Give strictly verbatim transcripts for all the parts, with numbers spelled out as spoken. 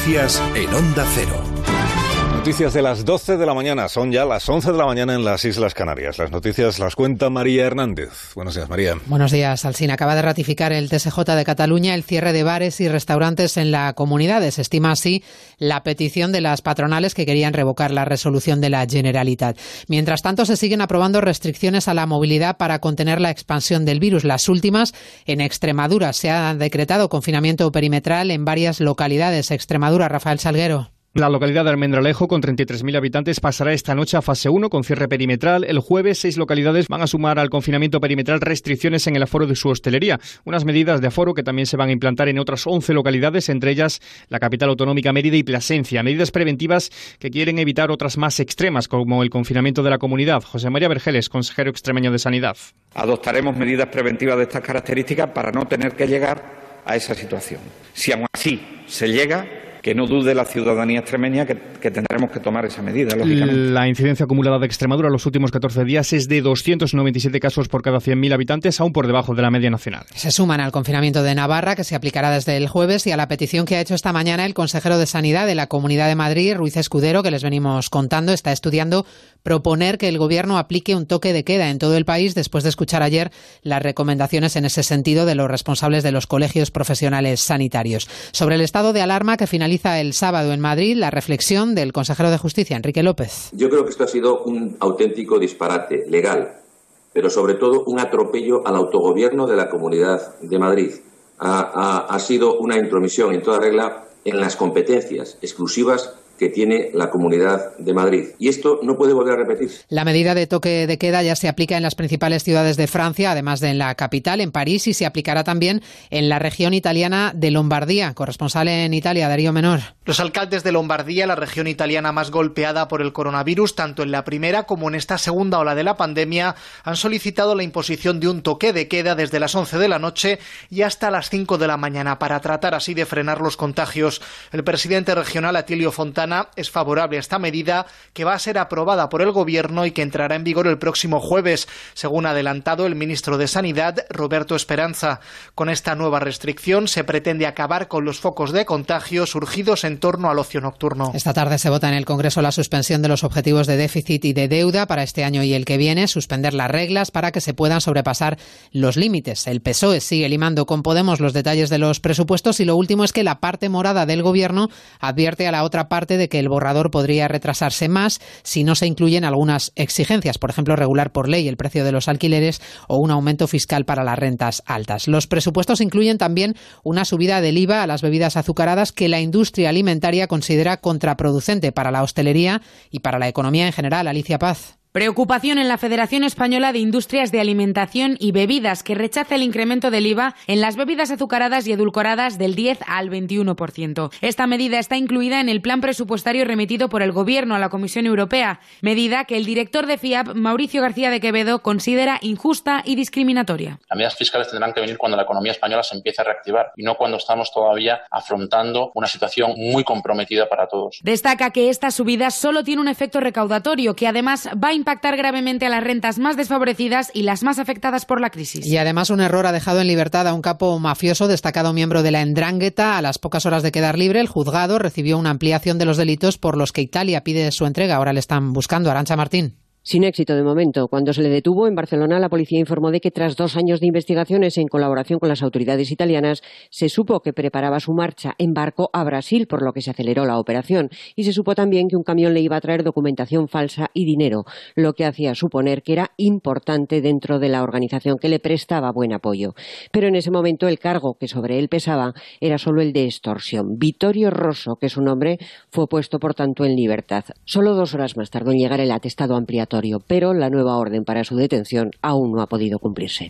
Noticias en Onda Cero. Noticias de las doce de la mañana, son ya las once de la mañana en las Islas Canarias. Las noticias las cuenta María Hernández. Buenos días, María. Buenos días, Alsina. Acaba de ratificar el T S J de Cataluña el cierre de bares y restaurantes en la comunidad. Desestima así la petición de las patronales que querían revocar la resolución de la Generalitat. Mientras tanto, se siguen aprobando restricciones a la movilidad para contener la expansión del virus. Las últimas en Extremadura. Se ha decretado confinamiento perimetral en varias localidades. Extremadura, Rafael Salguero. La localidad de Almendralejo, con treinta y tres mil habitantes, pasará esta noche a fase uno con cierre perimetral. El jueves, seis localidades van a sumar al confinamiento perimetral restricciones en el aforo de su hostelería. Unas medidas de aforo que también se van a implantar en otras once localidades, entre ellas la capital autonómica Mérida y Plasencia. Medidas preventivas que quieren evitar otras más extremas, como el confinamiento de la comunidad. José María Vergeles, consejero extremeño de Sanidad. Adoptaremos medidas preventivas de estas características para no tener que llegar a esa situación. Si aún así se llega, que no dude la ciudadanía extremeña que, que tendremos que tomar esa medida, lógicamente. La incidencia acumulada de Extremadura en los últimos catorce días es de doscientos noventa y siete casos por cada cien mil habitantes, aún por debajo de la media nacional. Se suman al confinamiento de Navarra, que se aplicará desde el jueves, y a la petición que ha hecho esta mañana el consejero de Sanidad de la Comunidad de Madrid, Ruiz Escudero, que les venimos contando. Está estudiando proponer que el Gobierno aplique un toque de queda en todo el país, después de escuchar ayer las recomendaciones en ese sentido de los responsables de los colegios profesionales sanitarios. Sobre el estado de alarma que finaliza el sábado en Madrid, la reflexión del consejero de Justicia, Enrique López. Yo creo que esto ha sido un auténtico disparate legal, pero sobre todo un atropello al autogobierno de la Comunidad de Madrid. Ha, ha, ha sido una intromisión en toda regla en las competencias exclusivas que tiene la Comunidad de Madrid. Y esto no puede volver a repetirse. La medida de toque de queda ya se aplica en las principales ciudades de Francia, además de en la capital, en París, y se aplicará también en la región italiana de Lombardía. Corresponsal en Italia, Darío Menor. Los alcaldes de Lombardía, la región italiana más golpeada por el coronavirus, tanto en la primera como en esta segunda ola de la pandemia, han solicitado la imposición de un toque de queda desde las once de la noche y hasta las cinco de la mañana para tratar así de frenar los contagios. El presidente regional, Atilio Fontana, es favorable a esta medida, que va a ser aprobada por el Gobierno y que entrará en vigor el próximo jueves, según ha adelantado el ministro de Sanidad, Roberto Esperanza. Con esta nueva restricción se pretende acabar con los focos de contagio surgidos en torno al ocio nocturno. Esta tarde se vota en el Congreso la suspensión de los objetivos de déficit y de deuda para este año y el que viene, suspender las reglas para que se puedan sobrepasar los límites. El P S O E sigue limando con Podemos los detalles de los presupuestos, y lo último es que la parte morada del Gobierno advierte a la otra parte de que el borrador podría retrasarse más si no se incluyen algunas exigencias, por ejemplo, regular por ley el precio de los alquileres o un aumento fiscal para las rentas altas. Los presupuestos incluyen también una subida del I V A a las bebidas azucaradas que la industria alimentaria considera contraproducente para la hostelería y para la economía en general. Alicia Paz. Preocupación en la Federación Española de Industrias de Alimentación y Bebidas, que rechaza el incremento del I V A en las bebidas azucaradas y edulcoradas del diez al veintiuno por ciento. Esta medida está incluida en el plan presupuestario remitido por el Gobierno a la Comisión Europea, medida que el director de FIAP, Mauricio García de Quevedo, considera injusta y discriminatoria. Las medidas fiscales tendrán que venir cuando la economía española se empiece a reactivar y no cuando estamos todavía afrontando una situación muy comprometida para todos. Destaca que esta subida solo tiene un efecto recaudatorio, que además va a impactar gravemente a las rentas más desfavorecidas y las más afectadas por la crisis. Y además un error ha dejado en libertad a un capo mafioso, destacado miembro de la Ndrangheta. A las pocas horas de quedar libre, el juzgado recibió una ampliación de los delitos por los que Italia pide su entrega. Ahora le están buscando. Arantxa Martín. Sin éxito de momento. Cuando se le detuvo en Barcelona, la policía informó de que tras dos años de investigaciones en colaboración con las autoridades italianas, se supo que preparaba su marcha en barco a Brasil, por lo que se aceleró la operación. Y se supo también que un camión le iba a traer documentación falsa y dinero, lo que hacía suponer que era importante dentro de la organización que le prestaba buen apoyo. Pero en ese momento el cargo que sobre él pesaba era solo el de extorsión. Vittorio Rosso, que es su nombre, fue puesto por tanto en libertad. Solo dos horas más tardó en llegar el atestado ampliatorio, pero la nueva orden para su detención aún no ha podido cumplirse.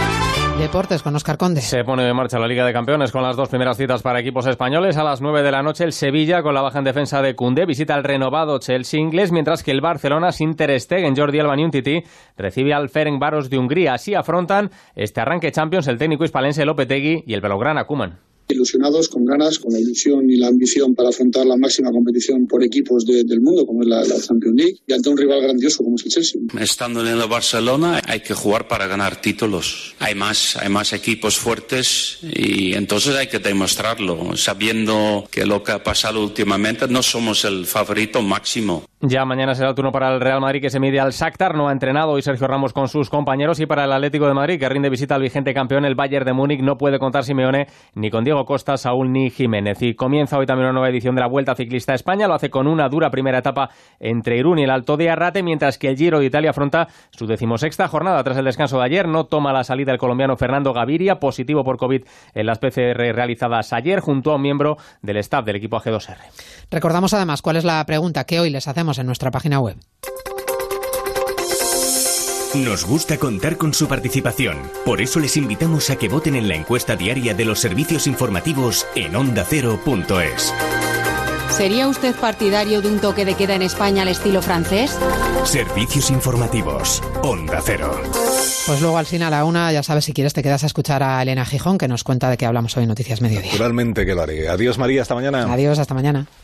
Deportes con Óscar Conde. Se pone en marcha la Liga de Campeones con las dos primeras citas para equipos españoles. A las nueve de la noche el Sevilla, con la baja en defensa de Koundé, visita al renovado Chelsea inglés, mientras que el Barcelona, sin Ter Stegen, Jordi Alba y Umtiti, recibe al Ferencváros de Hungría. Así afrontan este arranque Champions el técnico hispalense Lopetegui y el belgrano Koeman. Ilusionados, con ganas, con la ilusión y la ambición para afrontar la máxima competición por equipos de, del mundo, como es la, la Champions League, y ante un rival grandioso como es el Chelsea. Estando en el Barcelona hay que jugar para ganar títulos. Hay más, hay más equipos fuertes y entonces hay que demostrarlo, sabiendo que lo que ha pasado últimamente no somos el favorito máximo. Ya mañana será el turno para el Real Madrid, que se mide al Shakhtar. No ha entrenado hoy Sergio Ramos con sus compañeros, y para el Atlético de Madrid, que rinde visita al vigente campeón, el Bayern de Múnich, no puede contar Simeone ni con Diego Costa, Saúl ni Jiménez. Y comienza hoy también una nueva edición de la Vuelta Ciclista a España. Lo hace con una dura primera etapa entre Irún y el Alto de Arrate, mientras que el Giro de Italia afronta su decimosexta jornada tras el descanso de ayer. No toma la salida el colombiano Fernando Gaviria, positivo por COVID en las P C R realizadas ayer, junto a un miembro del staff del equipo A G dos R. Recordamos además cuál es la pregunta que hoy les hacemos en nuestra página web. Nos gusta contar con su participación. Por eso les invitamos a que voten en la encuesta diaria de los servicios informativos en onda cero punto es. ¿Sería usted partidario de un toque de queda en España al estilo francés? Servicios informativos, Onda Cero. Pues luego al final a una, ya sabes, si quieres te quedas a escuchar a Elena Gijón, que nos cuenta de qué hablamos hoy en Noticias Mediodía. Naturalmente que lo haré. Adiós, María, hasta mañana. Adiós, hasta mañana.